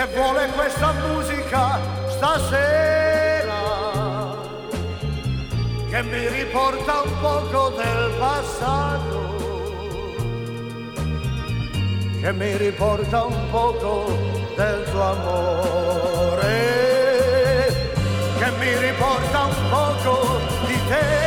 che vuole questa musica stasera, che mi riporta un poco del passato, che mi riporta un poco del tuo amore, che mi riporta un poco di te.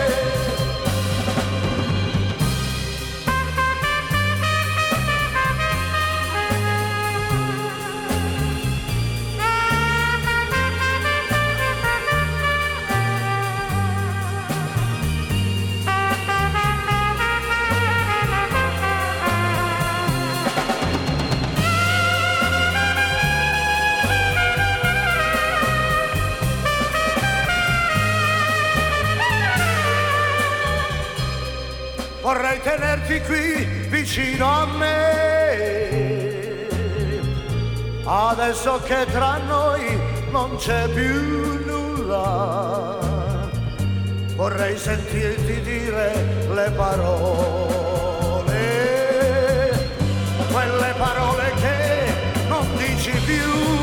Vorrei tenerti qui vicino a me, adesso che tra noi non c'è più nulla. Vorrei sentirti dire le parole, quelle parole che non dici più.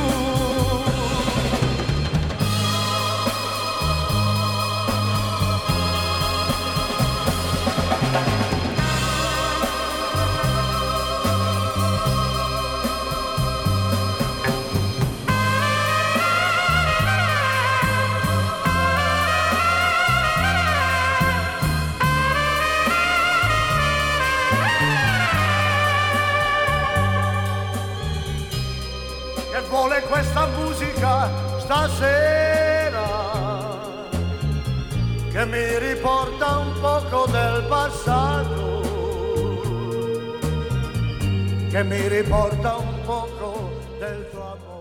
Che vuole questa musica stasera, che mi riporta un poco del passato, che mi riporta un poco del tuo amore.